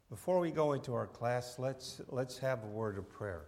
Before we go into our class, let's have a word of prayer.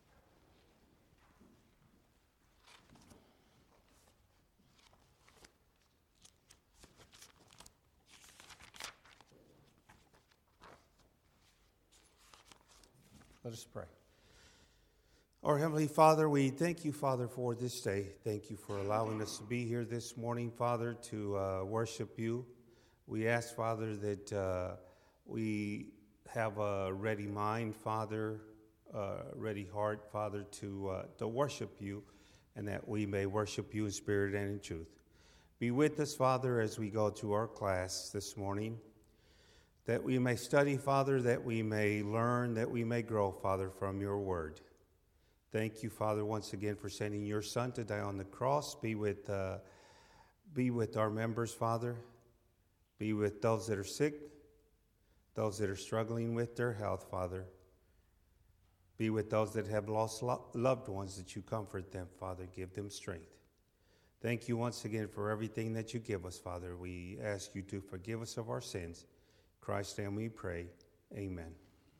Let us pray. Our Heavenly Father, we thank you, Father, for this day. Thank you for allowing us to be here this morning, Father, to worship you. We ask, Father, that we have a ready mind, Father, ready heart, Father, to worship you, and that we may worship you in spirit and in truth. Be with us, Father, as we go to our class this morning, that we may study, Father, that we may learn, that we may grow, Father, from your word. Thank you, Father, once again for sending your Son to die on the cross. Be with our members, Father. Be with those that are sick, those that are struggling with their health, Father. Be with those that have lost loved ones, that you comfort them, Father. Give them strength. Thank you once again for everything that you give us, Father. We ask you to forgive us of our sins. In Christ's name we pray. Amen.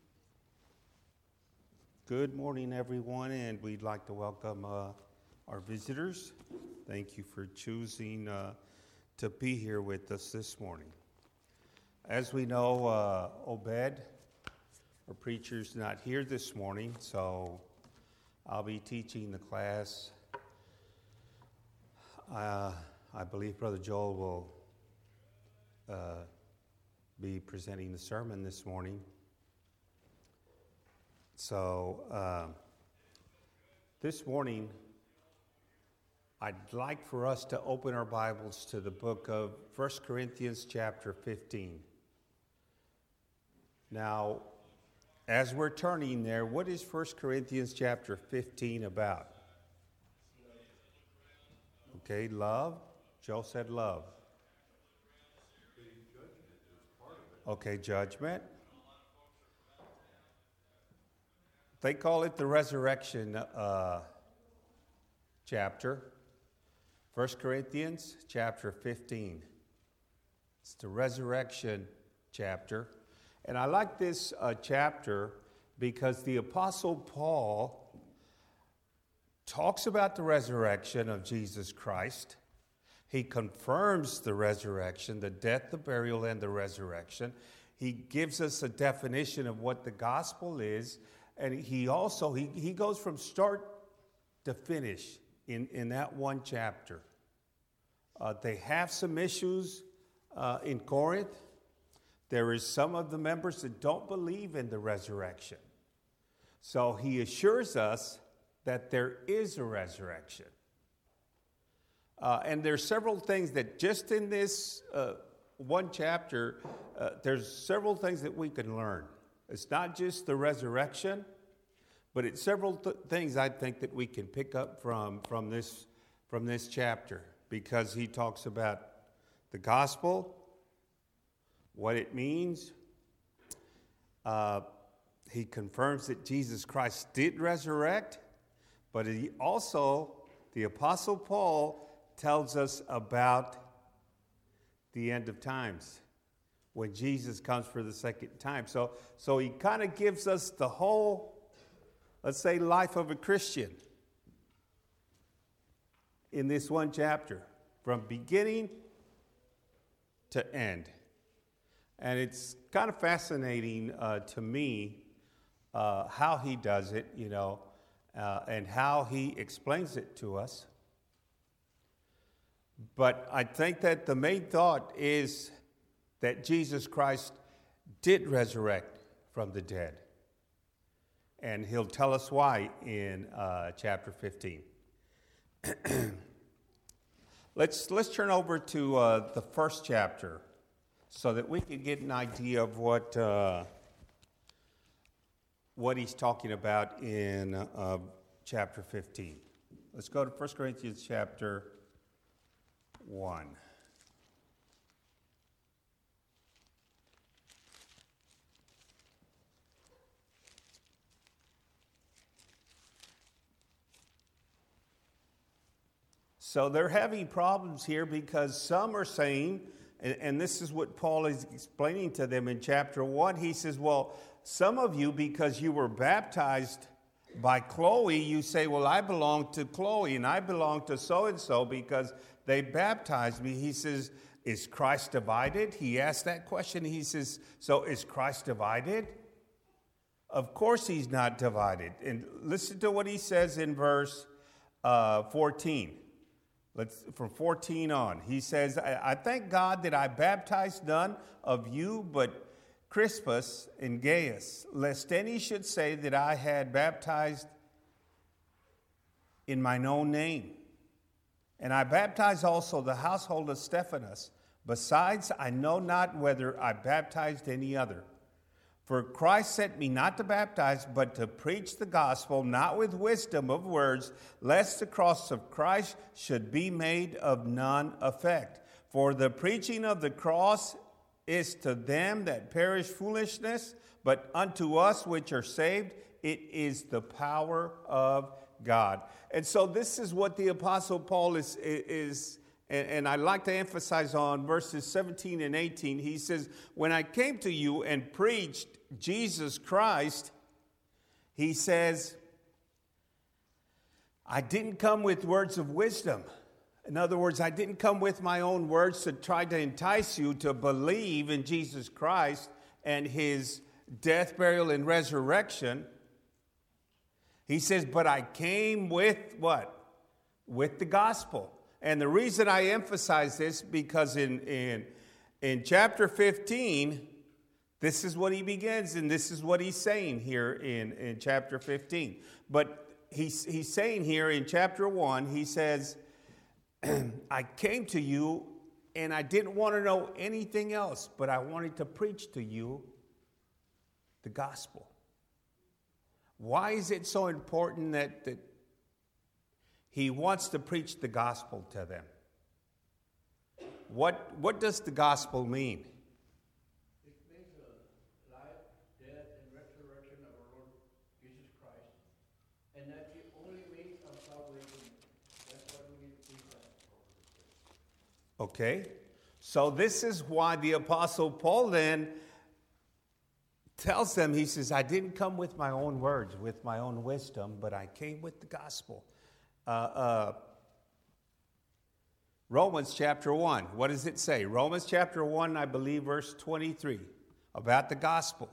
Good morning, everyone, and we'd like to welcome our visitors. Thank you for choosing to be here with us this morning. As we know, Obed, our preacher's not here this morning, so I'll be teaching the class. I believe Brother Joel will be presenting the sermon this morning. So this morning, I'd like for us to open our Bibles to the book of 1 Corinthians chapter 15. Now, as we're turning there, what is 1 Corinthians chapter 15 about? Okay, love. Joe said love. Okay, judgment. They call it the resurrection chapter. 1 Corinthians chapter 15. It's the resurrection chapter. And I like this chapter because the Apostle Paul talks about the resurrection of Jesus Christ. He confirms the resurrection, the death, the burial, and the resurrection. He gives us a definition of what the gospel is. And he also, he goes from start to finish in that one chapter. They have some issues in Corinth. There is some of the members that don't believe in the resurrection. So he assures us that there is a resurrection. And there's several things that just in this one chapter, there's several things that we can learn. It's not just the resurrection, but it's several things I think that we can pick up from this chapter, because he talks about the gospel, what it means. He confirms that Jesus Christ did resurrect, but he also, the Apostle Paul, tells us about the end of times, when Jesus comes for the second time. So he kind of gives us the whole, let's say, life of a Christian in this one chapter, from beginning to end. And it's kind of fascinating to me how he does it, and how he explains it to us. But I think that the main thought is that Jesus Christ did resurrect from the dead. And he'll tell us why in chapter 15. Let's turn over to the first chapter so that we can get an idea of what he's talking about in chapter 15. Let's go to 1 Corinthians chapter 1. So they're having problems here because some are saying And this is what Paul is explaining to them in chapter 1. He says, well, some of you, because you were baptized by Chloe, you say, well, I belong to Chloe and I belong to so-and-so because they baptized me. He says, is Christ divided? He asked that question. He says, so is Christ divided? Of course he's not divided. And listen to what he says in verse 14. From 14 on. He says, I thank God that I baptized none of you but Crispus and Gaius, lest any should say that I had baptized in mine own name. And I baptized also the household of Stephanas. Besides, I know not whether I baptized any other. For Christ sent me not to baptize, but to preach the gospel, not with wisdom of words, lest the cross of Christ should be made of none effect. For the preaching of the cross is to them that perish foolishness, but unto us which are saved, it is the power of God. And so this is what the Apostle Paul is and I'd like to emphasize on verses 17 and 18. He says, when I came to you and preached Jesus Christ, he says, I didn't come with words of wisdom. In other words, I didn't come with my own words to try to entice you to believe in Jesus Christ and his death, burial, and resurrection. He says, but I came with what? With the gospel. And the reason I emphasize this, because in chapter 15, this is what he begins, and this is what he's saying here in chapter 15. But he's saying here in chapter 1, he says, I came to you, and I didn't want to know anything else, but I wanted to preach to you the gospel. Why is it so important that he wants to preach the gospel to them? What does the gospel mean? It means the life, death, and resurrection of our Lord Jesus Christ. And that's the only means of salvation. That's what we need to preach. Okay. So this is why the Apostle Paul then tells them, he says, I didn't come with my own words, with my own wisdom, but I came with the gospel. Romans chapter 1, what does it say? Romans chapter 1, I believe, verse 23, about the gospel.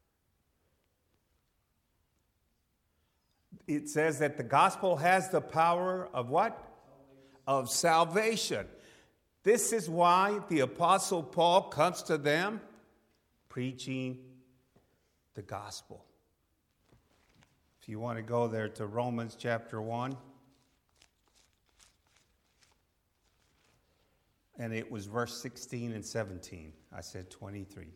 It says that the gospel has the power of what? Of salvation. This is why the Apostle Paul comes to them preaching the gospel. If you want to go there to Romans chapter 1. And it was verse 16 and 17. I said 23.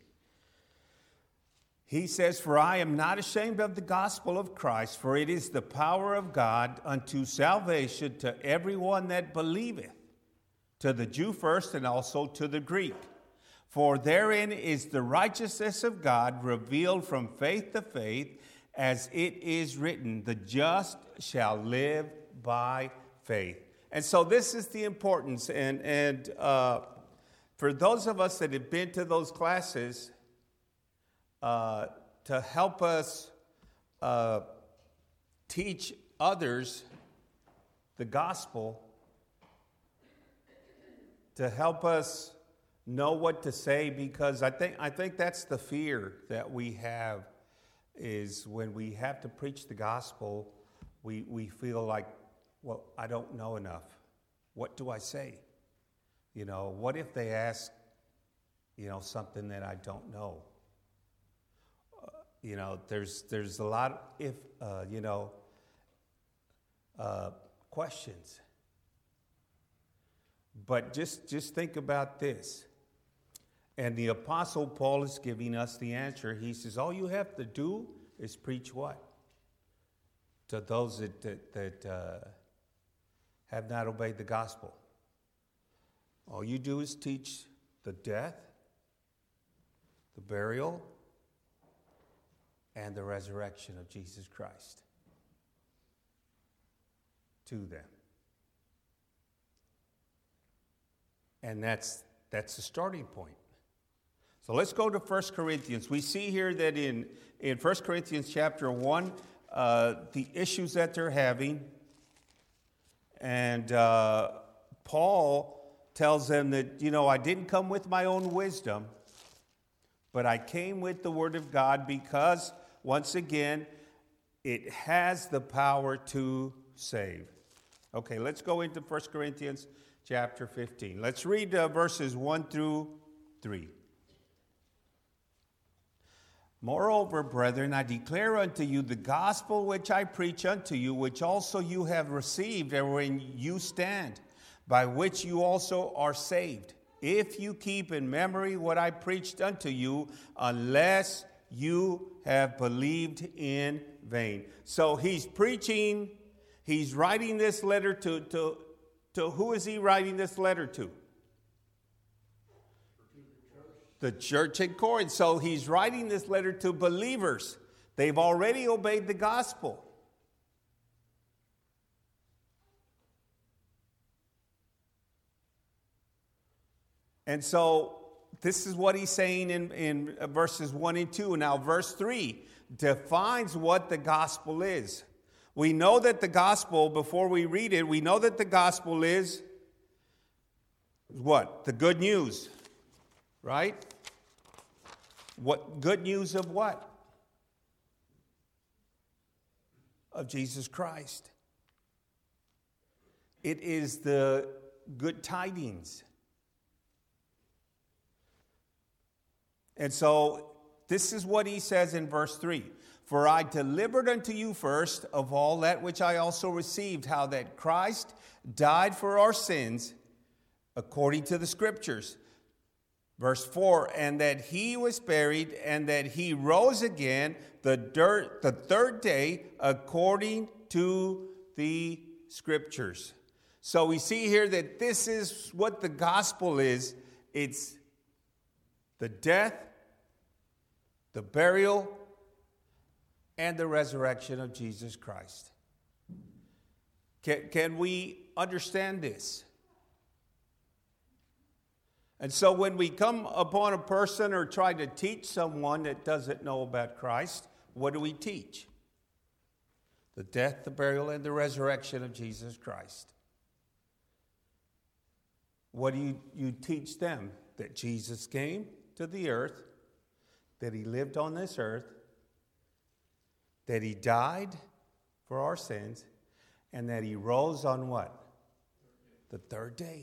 He says, for I am not ashamed of the gospel of Christ, for it is the power of God unto salvation to everyone that believeth, to the Jew first and also to the Greek. For therein is the righteousness of God revealed from faith to faith, as it is written, the just shall live by faith. And so this is the importance. And for those of us that have been to those classes, to help us teach others the gospel, to help us know what to say, because I think that's the fear that we have, is when we have to preach the gospel, we feel like, well, I don't know enough. What do I say? You know, what if they ask, something that I don't know? There's a lot of questions. But just think about this. And the Apostle Paul is giving us the answer. He says, all you have to do is preach what? To those that have not obeyed the gospel. All you do is teach the death, the burial, and the resurrection of Jesus Christ to them. And that's That's the starting point. So let's go to 1 Corinthians. We see here that in 1 Corinthians chapter 1, the issues that they're having. And Paul tells them that, I didn't come with my own wisdom, but I came with the word of God because, once again, it has the power to save. Okay, let's go into 1 Corinthians chapter 15. Let's read verses 1 through 3. Moreover, brethren, I declare unto you the gospel which I preach unto you, which also you have received, and wherein you stand, by which you also are saved, if you keep in memory what I preached unto you, unless you have believed in vain. So he's preaching, he's writing this letter to who is he writing this letter to? The church in Corinth. So he's writing this letter to believers. They've already obeyed the gospel. And so this is what he's saying in verses 1 and 2. Now verse 3 defines what the gospel is. We know that the gospel, before we read it, we know that the gospel is what? The good news. Right? What good news of what? Of Jesus Christ. It is the good tidings. And so this is what he says in verse 3. For I delivered unto you first of all that which I also received, how that Christ died for our sins according to the Scriptures. Verse 4, and that he was buried, and that he rose again the third day according to the Scriptures. So we see here that this is what the gospel is. It's the death, the burial, and the resurrection of Jesus Christ. Can we understand this? And so when we come upon a person or try to teach someone that doesn't know about Christ, what do we teach? The death, the burial, and the resurrection of Jesus Christ. What do you teach them? That Jesus came to the earth, that he lived on this earth, that he died for our sins, and that he rose on what? The third day.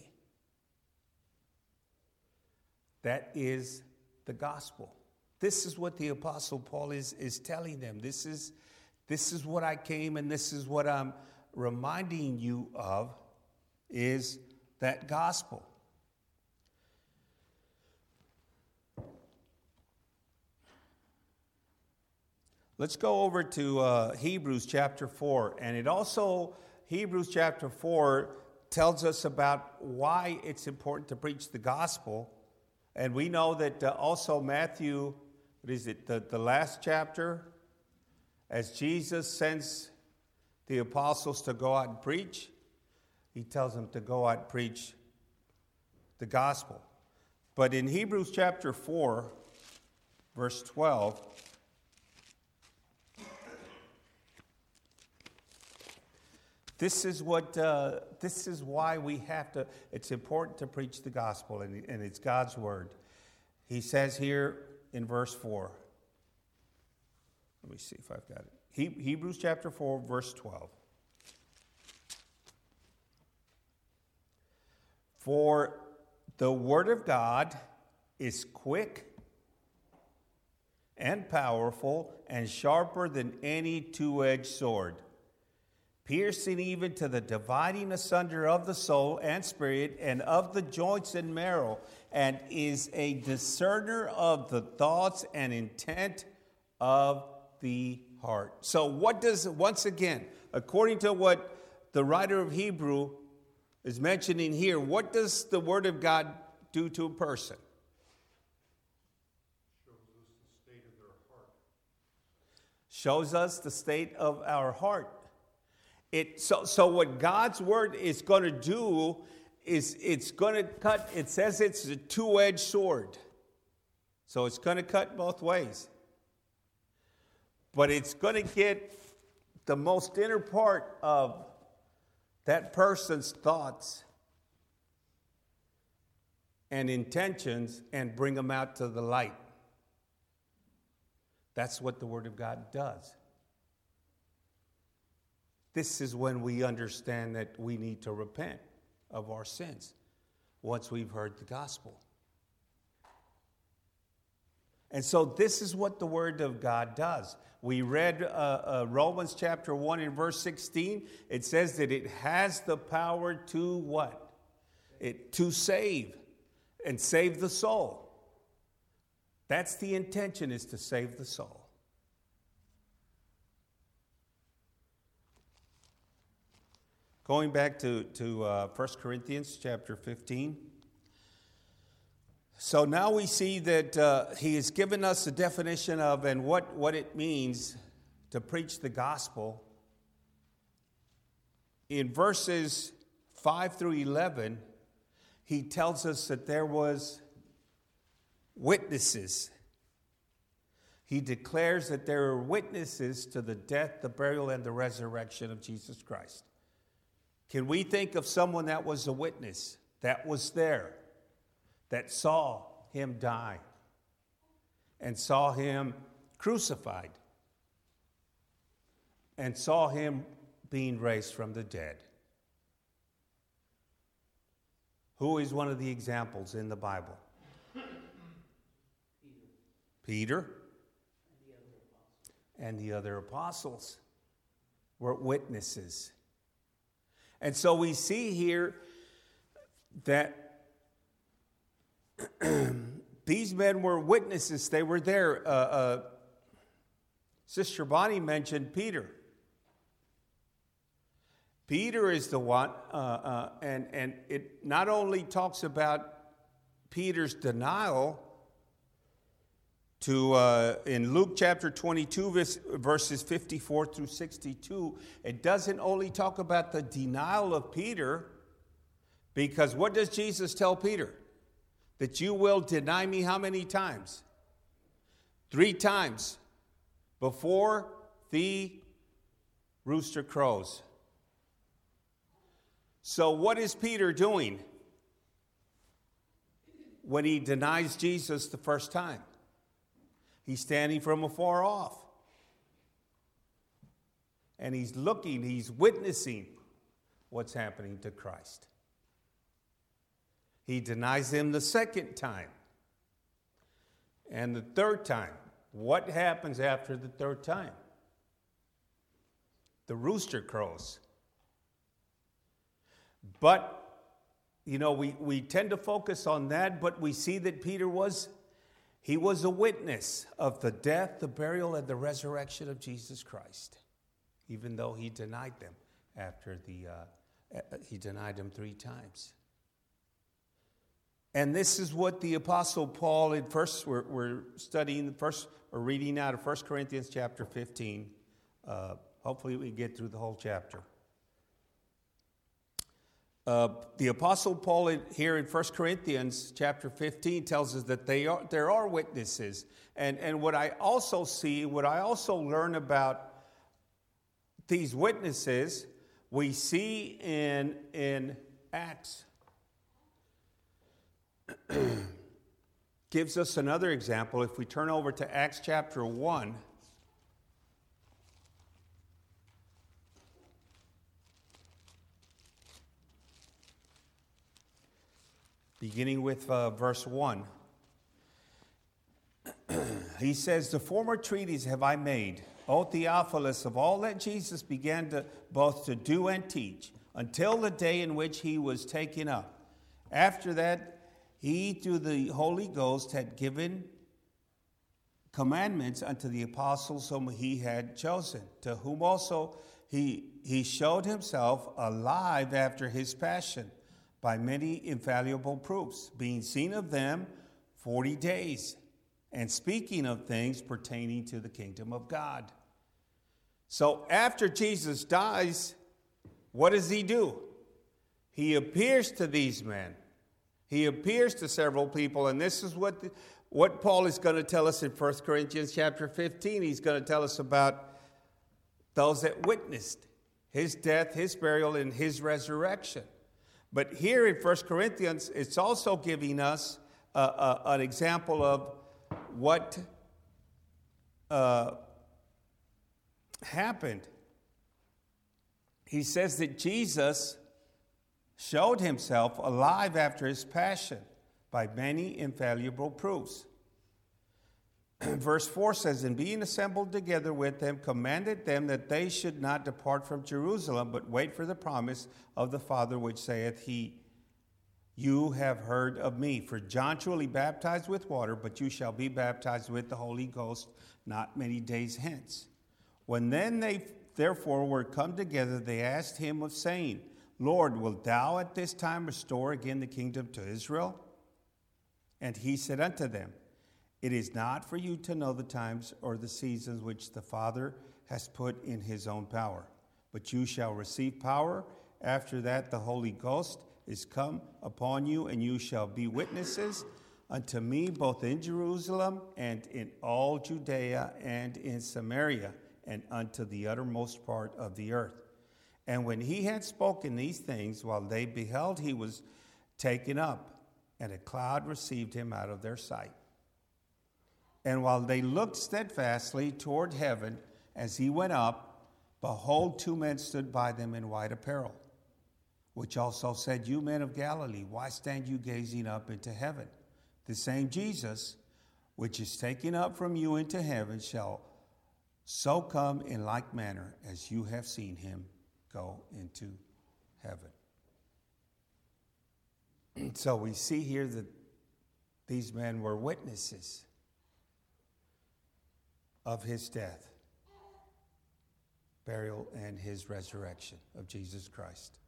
That is the gospel. This is what the Apostle Paul is telling them. This is what I came, and this is what I'm reminding you of, is that gospel. Let's go over to Hebrews chapter 4. And it also, Hebrews chapter 4 tells us about why it's important to preach the gospel. And we know that also Matthew, what is it, the last chapter, as Jesus sends the apostles to go out and preach, he tells them to go out and preach the gospel. But in Hebrews chapter 4, verse 12, this is why we have to, it's important to preach the gospel, and it's God's word. He says here in verse 4, let me see if I've got it. Hebrews chapter 4, verse 12. For the word of God is quick and powerful and sharper than any two-edged sword, piercing even to the dividing asunder of the soul and spirit and of the joints and marrow, and is a discerner of the thoughts and intent of the heart. So what does, once again, according to what the writer of Hebrew is mentioning here, what does the word of God do to a person? Shows us the state of our heart. So what God's word is going to do it's going to cut, it says it's a two-edged sword. So it's going to cut both ways. But it's going to get the most inner part of that person's thoughts and intentions and bring them out to the light. That's what the Word of God does. This is when we understand that we need to repent of our sins once we've heard the gospel. And so this is what the Word of God does. We read Romans chapter 1 and verse 16. It says that it has the power to what? To save, and save the soul. That's the intention, is to save the soul. Going back to 1 Corinthians chapter 15. So now we see that he has given us a definition of and what it means to preach the gospel. In verses 5 through 11, he tells us that there was witnesses. He declares that there are witnesses to the death, the burial, and the resurrection of Jesus Christ. Can we think of someone that was a witness, that was there, that saw him die and saw him crucified and saw him being raised from the dead? Who is one of the examples in the Bible? Peter. And the other apostles were witnesses. And so we see here that these men were witnesses. They were there. Sister Bonnie mentioned Peter. Peter is the one, and it not only talks about Peter's denial in Luke chapter 22, verses 54 through 62, it doesn't only talk about the denial of Peter, because what does Jesus tell Peter? That you will deny me how many times? 3 times before the rooster crows. So what is Peter doing when he denies Jesus the first time? He's standing from afar off. And he's looking, he's witnessing what's happening to Christ. He denies him the second time. And the third time. What happens after the third time? The rooster crows. But, we tend to focus on that, but we see that Peter was a witness of the death, the burial, and the resurrection of Jesus Christ, even though he denied them after he denied them 3 times. And this is what the Apostle Paul, we're reading out of 1 Corinthians chapter 15. Hopefully we get through the whole chapter. The Apostle Paul here in 1 Corinthians chapter 15 tells us that there are witnesses. And what I also learn about these witnesses, we see in Acts. Gives us another example. If we turn over to Acts chapter 1. Beginning with verse 1. He says, "The former treatise have I made, O Theophilus, of all that Jesus began both to do and teach, until the day in which he was taken up. After that, he, through the Holy Ghost, had given commandments unto the apostles whom he had chosen, to whom also he showed himself alive after his passion, by many infallible proofs, being seen of them 40 days, and speaking of things pertaining to the kingdom of God." So after Jesus dies, what does he do? he appears to these men. He appears to several people, and this is what Paul is going to tell us in 1 Corinthians chapter 15. He's going to tell us about those that witnessed his death, his burial, and his resurrection. But here in 1 Corinthians, it's also giving us an example of what happened. He says that Jesus showed himself alive after his passion by many infallible proofs. Verse 4 says, and being assembled together with them, commanded them that they should not depart from Jerusalem, but wait for the promise of the Father, which saith he, you have heard of me. For John truly baptized with water, but you shall be baptized with the Holy Ghost not many days hence. When then they therefore were come together, they asked him of saying, Lord, wilt thou at this time restore again the kingdom to Israel? And he said unto them, it is not for you to know the times or the seasons which the Father has put in his own power, but you shall receive power. After that the Holy Ghost is come upon you, and you shall be witnesses unto me both in Jerusalem and in all Judea and in Samaria and unto the uttermost part of the earth. And when he had spoken these things, while they beheld, he was taken up, and a cloud received him out of their sight. And while they looked steadfastly toward heaven as he went up, behold, two men stood by them in white apparel, which also said, you men of Galilee, why stand you gazing up into heaven? The same Jesus, which is taken up from you into heaven, shall so come in like manner as you have seen him go into heaven. So we see here that these men were witnesses of his death, burial, and his resurrection of Jesus Christ.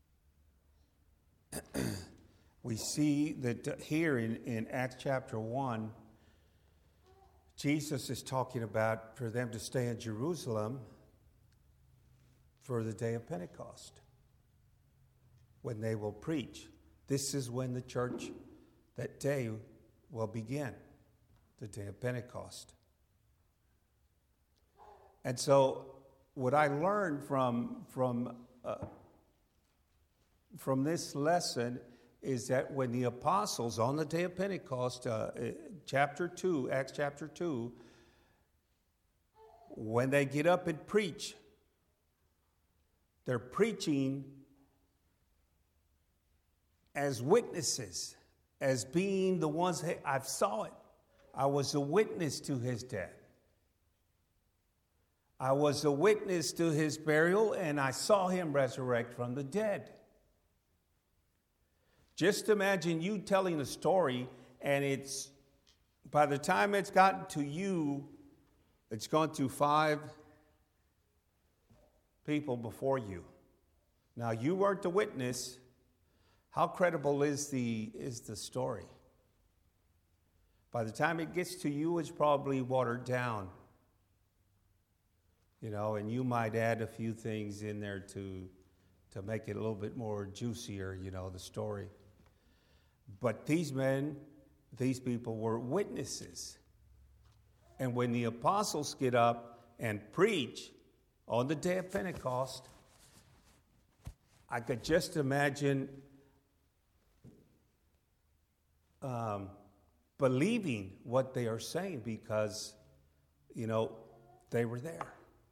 We see that here in Acts chapter 1, Jesus is talking about for them to stay in Jerusalem for the day of Pentecost, when they will preach. This is when the church that day will begin, the day of Pentecost. And so what I learned from this lesson is that when the apostles on the day of Pentecost, chapter 2, Acts chapter 2, when they get up and preach, they're preaching as witnesses, as being the ones, hey, I saw it. I was a witness to his death. I was a witness to his burial, and I saw him resurrect from the dead. Just imagine you telling a story, and it's, by the time it's gotten to you, it's gone to 5 people before you. Now, you weren't the witness. How credible is the story? By the time it gets to you, it's probably watered down. You know, and you might add a few things in there to make it a little bit more juicier, you know, the story. But these people were witnesses. And when the apostles get up and preach on the day of Pentecost, I could just imagine believing what they are saying because, you know, they were there.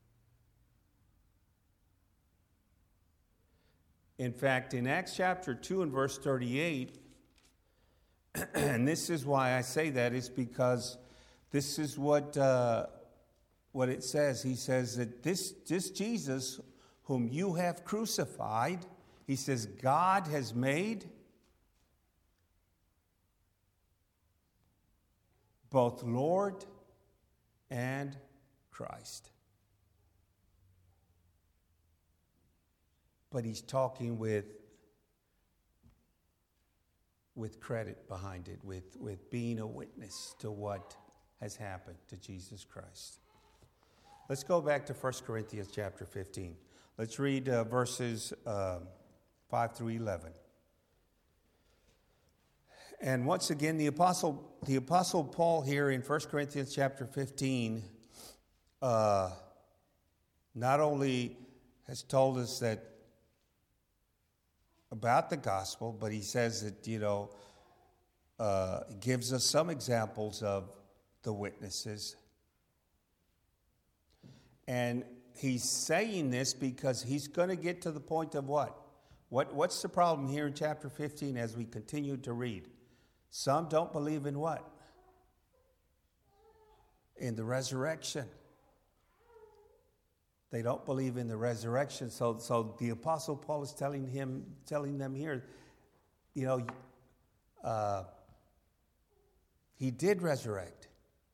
In fact, in Acts chapter 2 and verse 38, and this is why I say that, is because this is what it says. He says that this Jesus whom you have crucified, he says, God has made both Lord and Christ. But he's talking with credit behind it, with being a witness to what has happened to Jesus Christ. Let's go back to 1 Corinthians chapter 15. Let's read verses 5 through 11. And once again, the Apostle Paul here in 1 Corinthians chapter 15 not only has told us that about the gospel, but he says that, gives us some examples of the witnesses. And he's saying this because he's going to get to the point of what? What's the problem here in chapter 15 as we continue to read? Some don't believe in what? In the resurrection. They don't believe in the resurrection. So the Apostle Paul is telling them here, he did resurrect.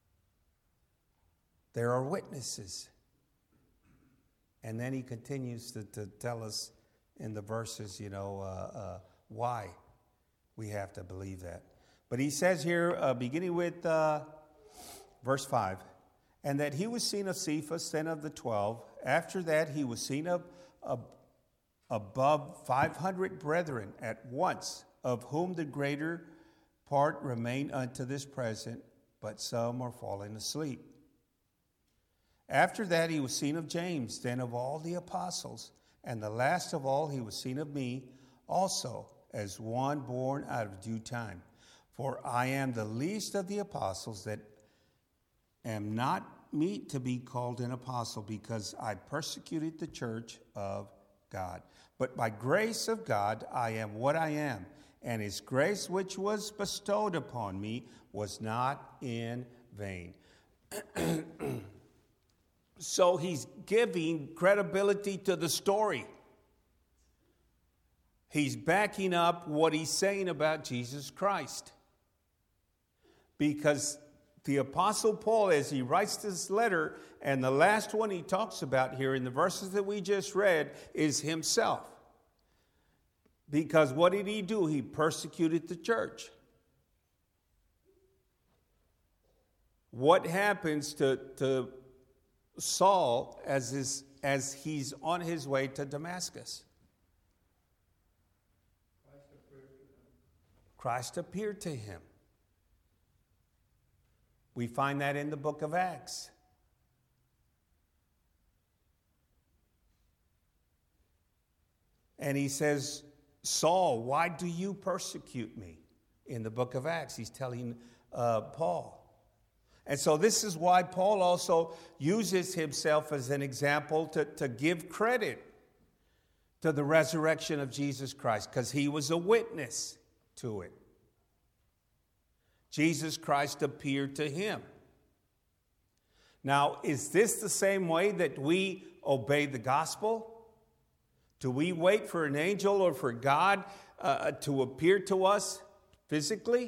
There are witnesses. And then he continues to tell us in the verses, why we have to believe that. But he says here, beginning with verse 5, and that he was seen of Cephas, then of the 12. After that, he was seen of above 500 brethren at once, of whom the greater part remain unto this present, but some are fallen asleep. After that, he was seen of James, then of all the apostles. And the last of all, he was seen of me also, as one born out of due time. For I am the least of the apostles, that am not meet to be called an apostle, because I persecuted the church of God. But by grace of God, I am what I am. And his grace which was bestowed upon me was not in vain. So he's giving credibility to the story. He's backing up what he's saying about Jesus Christ. Because the Apostle Paul, as he writes this letter, and the last one he talks about here in the verses that we just read, is himself. Because what did he do? He persecuted the church. What happens to Saul as he's on his way to Damascus? Christ appeared to him. We find that in the book of Acts. And he says, Saul, why do you persecute me? In the book of Acts, he's telling Paul. And so this is why Paul also uses himself as an example to give credit to the resurrection of Jesus Christ, because he was a witness to it. Jesus Christ appeared to him. Now, is this the same way that we obey the gospel? Do we wait for an angel or for God to appear to us physically?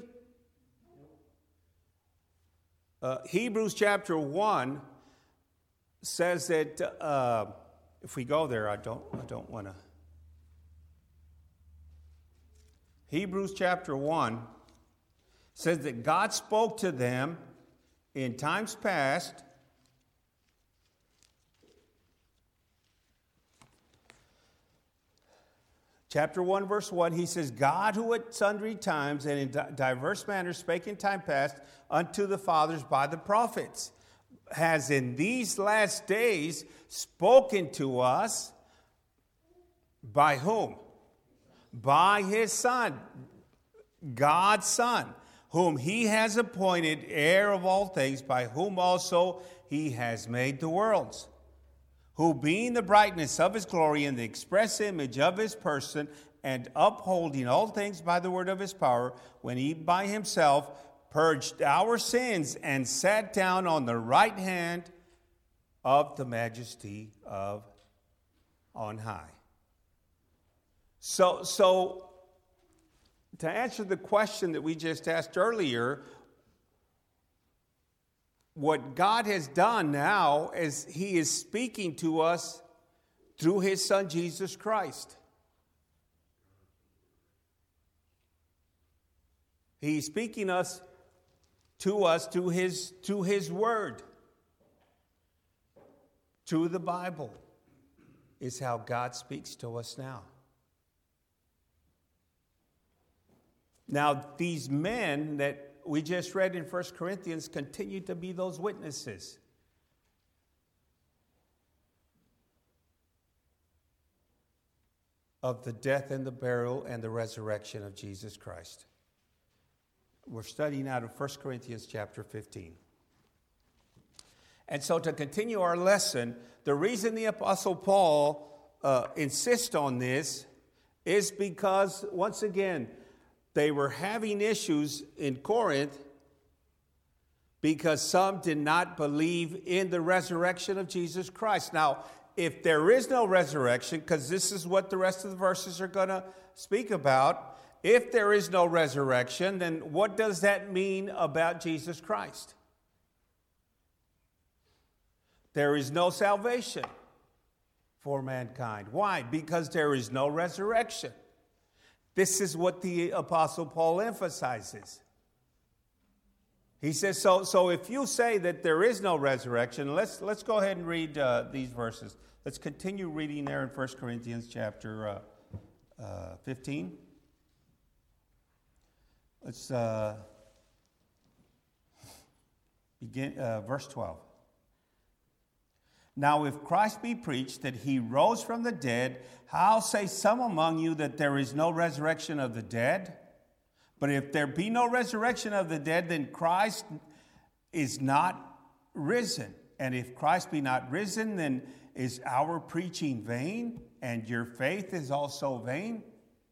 Hebrews chapter 1 says that, if we go there, I don't want to. Hebrews chapter 1 says that God spoke to them in times past chapter 1 verse 1, he says, God who at sundry times and in diverse manners spake in time past unto the fathers by the prophets, has in these last days spoken to us by whom? By his Son, God's Son, whom he has appointed heir of all things, by whom also he has made the worlds, who being the brightness of his glory and the express image of his person, and upholding all things by the word of his power, when he by himself purged our sins and sat down on the right hand of the majesty of on high. So to answer the question that we just asked earlier, what God has done now is he is speaking to us through his Son, Jesus Christ. He's speaking to us through his word. Through the Bible is how God speaks to us now. Now, these men that we just read in 1 Corinthians continue to be those witnesses. Of the death and the burial and the resurrection of Jesus Christ. We're studying out of 1 Corinthians chapter 15. And so to continue our lesson, the reason the Apostle Paul insists on this is because, once again, they were having issues in Corinth because some did not believe in the resurrection of Jesus Christ. Now, if there is no resurrection, because this is what the rest of the verses are going to speak about, if there is no resurrection, then what does that mean about Jesus Christ? There is no salvation for mankind. Why? Because there is no resurrection. This is what the Apostle Paul emphasizes. He says, so if you say that there is no resurrection, let's go ahead and read these verses. Let's continue reading there in 1 Corinthians chapter 15. Let's begin verse 12. Now, if Christ be preached that he rose from the dead, how say some among you that there is no resurrection of the dead? But if there be no resurrection of the dead, then Christ is not risen. And if Christ be not risen, then is our preaching vain, and your faith is also vain?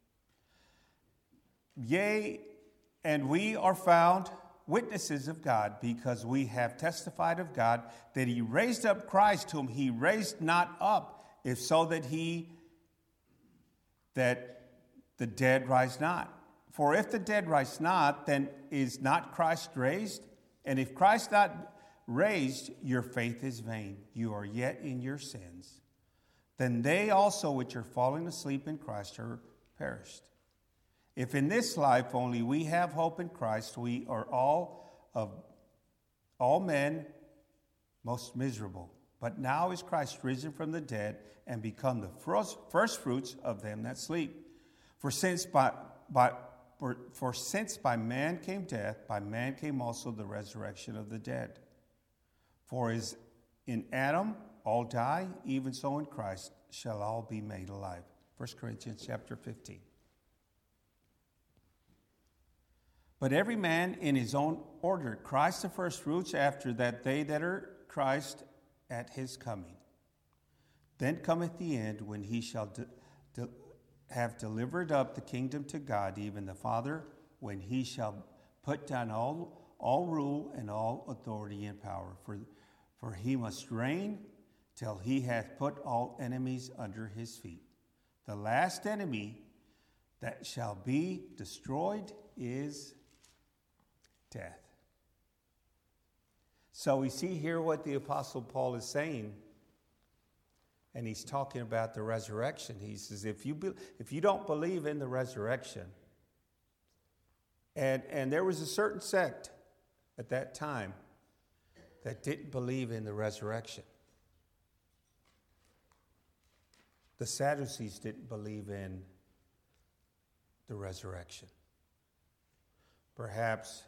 Yea, and we are found witnesses of God, because we have testified of God that he raised up Christ, whom he raised not up, if so that the dead rise not. For if the dead rise not, then is not Christ raised? And if Christ not raised, your faith is vain. You are yet in your sins. Then they also which are falling asleep in Christ are perished. If in this life only we have hope in Christ, we are all men most miserable. But now is Christ risen from the dead and become the first fruits of them that sleep. For since by man came death, by man came also the resurrection of the dead. For as in Adam all die, even so in Christ shall all be made alive. 1 Corinthians chapter 15. But every man in his own order, Christ the first fruits, after that they that are Christ at his coming. Then cometh the end, when he shall have delivered up the kingdom to God, even the Father, when he shall put down all rule and all authority and power. For he must reign till he hath put all enemies under his feet. The last enemy that shall be destroyed is death. So we see here what the Apostle Paul is saying, and he's talking about the resurrection. He says, if you don't believe in the resurrection, and there was a certain sect at that time that didn't believe in the resurrection. The Sadducees didn't believe in the resurrection. Perhaps,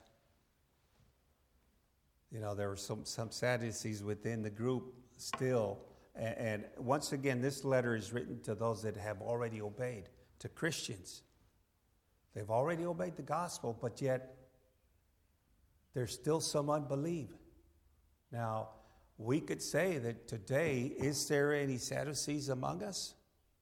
there were some Sadducees within the group still. And once again, this letter is written to those that have already obeyed, to Christians. They've already obeyed the gospel, but yet there's still some unbelief. Now, we could say that today, is there any Sadducees among us?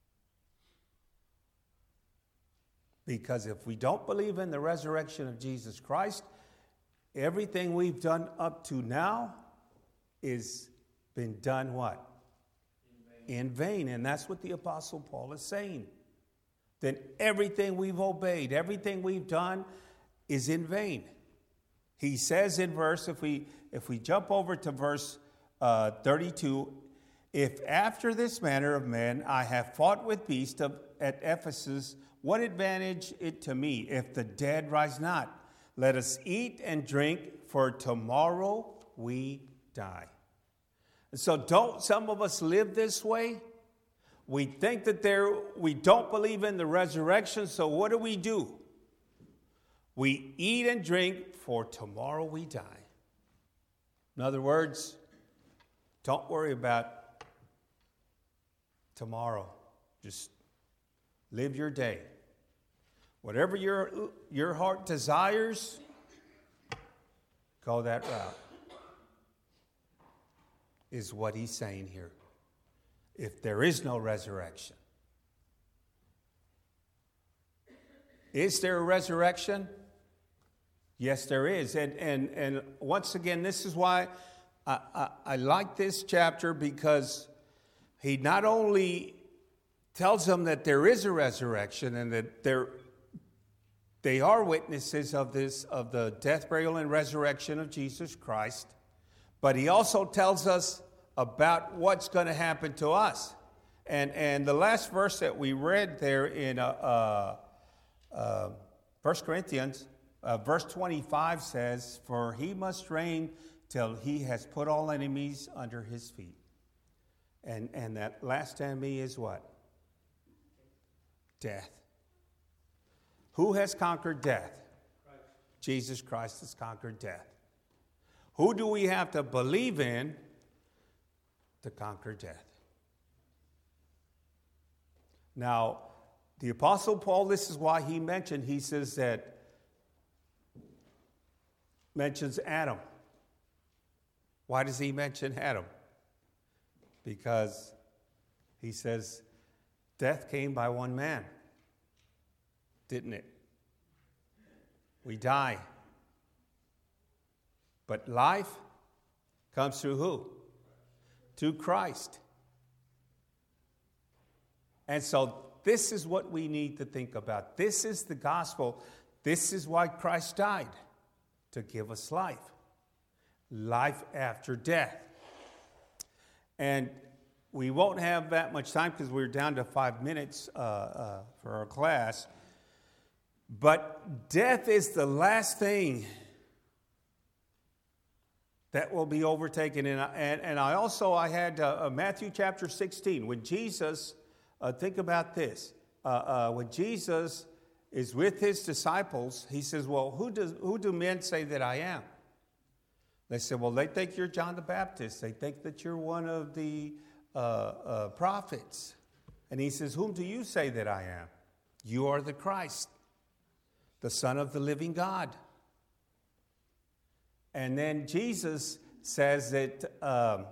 Because if we don't believe in the resurrection of Jesus Christ, everything we've done up to now is been done what? In vain. And that's what the Apostle Paul is saying. Then everything we've obeyed, everything we've done is in vain. He says in verse, if we jump over to verse 32, if after this manner of men I have fought with beasts at Ephesus, what advantage it to me if the dead rise not? Let us eat and drink, for tomorrow we die. So don't some of us live this way? We think that we don't believe in the resurrection, so what do? We eat and drink, for tomorrow we die. In other words, don't worry about tomorrow. Just live your day. Whatever your heart desires, go that route, is what he's saying here. If there is no resurrection. Is there a resurrection? Yes, there is. And once again, this is why I like this chapter, because he not only tells them that there is a resurrection and that they are witnesses of the death, burial, and resurrection of Jesus Christ, but he also tells us about what's going to happen to us. And the last verse that we read there in 1 Corinthians, verse 25 says, "For he must reign till he has put all enemies under his feet." And that last enemy is what? Death. Who has conquered death? Christ. Jesus Christ has conquered death. Who do we have to believe in to conquer death? Now, the Apostle Paul, this is why he mentions Adam. Why does he mention Adam? Because he says death came by one man, didn't it? We die. But life comes through who? Through Christ. And so this is what we need to think about. This is the gospel. This is why Christ died, to give us life. Life after death. And we won't have that much time because we're down to 5 minutes for our class. But death is the last thing that will be overtaken. And I had Matthew chapter 16. When Jesus, think about this. When Jesus is with his disciples, he says, well, who do men say that I am? They said, well, they think you're John the Baptist. They think that you're one of the prophets. And he says, whom do you say that I am? You are the Christ, the Son of the living God. And then Jesus says that,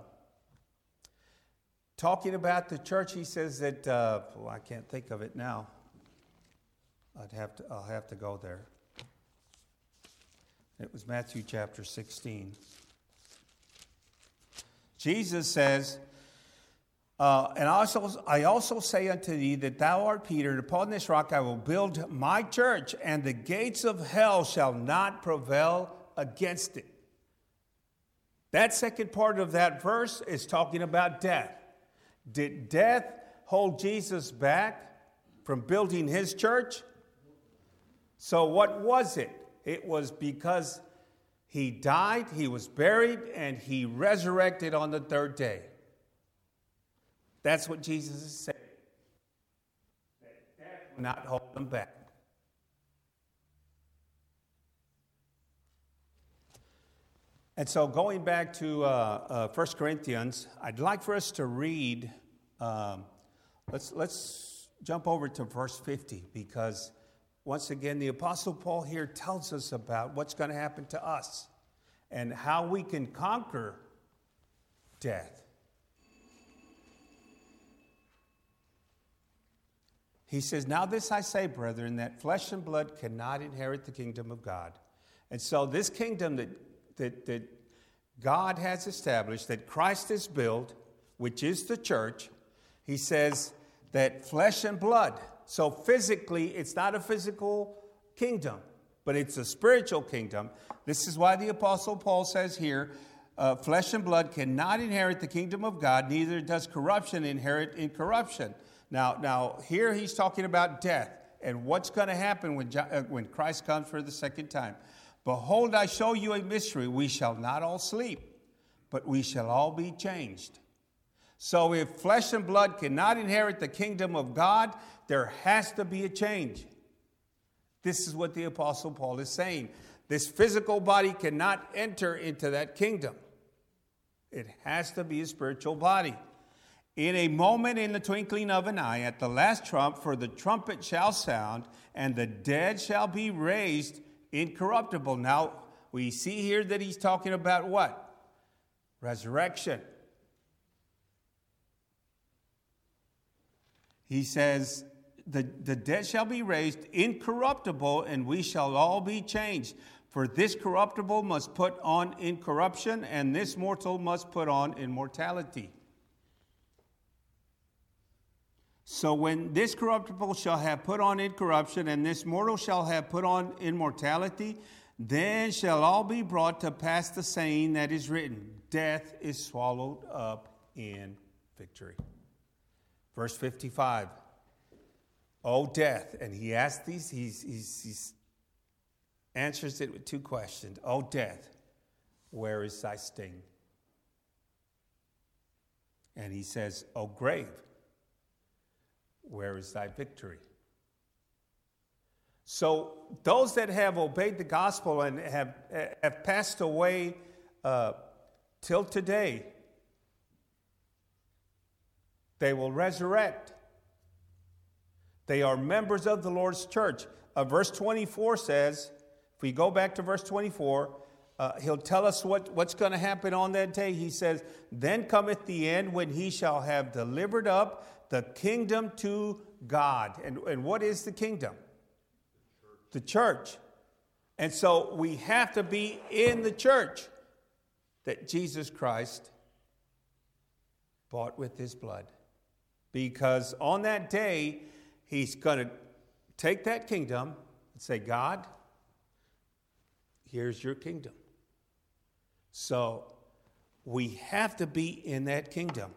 talking about the church, he says that, I can't think of it now. I'll have to go there. It was Matthew chapter 16. Jesus says, and I also say unto thee that thou art Peter, and upon this rock I will build my church, and the gates of hell shall not prevail against it. That second part of that verse is talking about death. Did death hold Jesus back from building his church? So what was it? It was because he died, he was buried, and he resurrected on the third day. That's what Jesus is saying. That death will not hold him back. And so going back to 1 Corinthians, I'd like for us to read, let's jump over to verse 50, because once again, the Apostle Paul here tells us about what's going to happen to us and how we can conquer death. He says, now this I say, brethren, that flesh and blood cannot inherit the kingdom of God. And so this kingdom that God has established, that Christ has built, which is the church, he says that flesh and blood. So physically, it's not a physical kingdom, but it's a spiritual kingdom. This is why the Apostle Paul says here, flesh and blood cannot inherit the kingdom of God, neither does corruption inherit incorruption. Now here he's talking about death and what's going to happen when Christ comes for the second time. Behold, I show you a mystery. We shall not all sleep, but we shall all be changed. So if flesh and blood cannot inherit the kingdom of God, there has to be a change. This is what the Apostle Paul is saying. This physical body cannot enter into that kingdom. It has to be a spiritual body. In a moment, in the twinkling of an eye, at the last trump, for the trumpet shall sound, and the dead shall be raised incorruptible. Now, we see here that he's talking about what? Resurrection. He says, the dead shall be raised incorruptible, and we shall all be changed. For this corruptible must put on incorruption, and this mortal must put on immortality. So when this corruptible shall have put on incorruption, and this mortal shall have put on immortality, then shall all be brought to pass the saying that is written, death is swallowed up in victory. Verse 55, O death, and he asks these, he's answers it with two questions. O death, where is thy sting? And he says, O grave, where is thy victory? So those that have obeyed the gospel and have passed away till today, they will resurrect. They are members of the Lord's church. Verse 24 says, if we go back to verse 24, he'll tell us what's going to happen on that day. He says, then cometh the end when he shall have delivered up the kingdom to God. And what is the kingdom? The church. And so we have to be in the church that Jesus Christ bought with his blood. Because on that day, he's going to take that kingdom and say, God, here's your kingdom. So we have to be in that kingdom.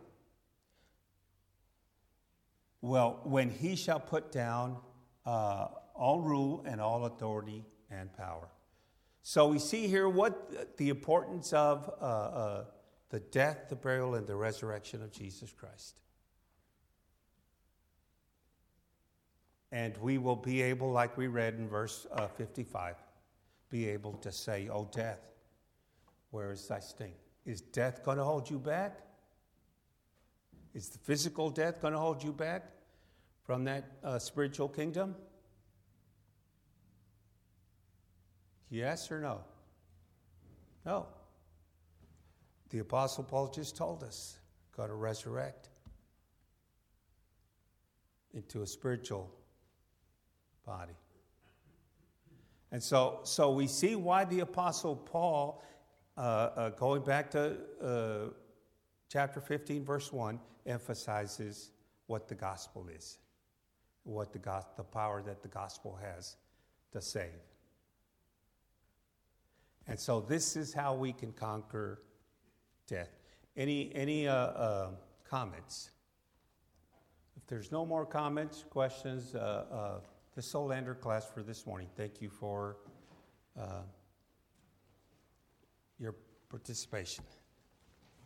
Well, when he shall put down all rule and all authority and power. So we see here what the importance of the death, the burial, and the resurrection of Jesus Christ. And we will be able, like we read in verse 55, be able to say, O death, where is thy sting? Is death going to hold you back? Is the physical death going to hold you back from that spiritual kingdom? Yes or no? No. The Apostle Paul just told us, got to resurrect into a spiritual body. And so we see why the Apostle Paul, going back to chapter 15, verse 1, emphasizes what the gospel is, what the power that the gospel has to save. And so this is how we can conquer death. Any comments? If there's no more comments, questions, the Soul Ender class for this morning. Thank you for your participation.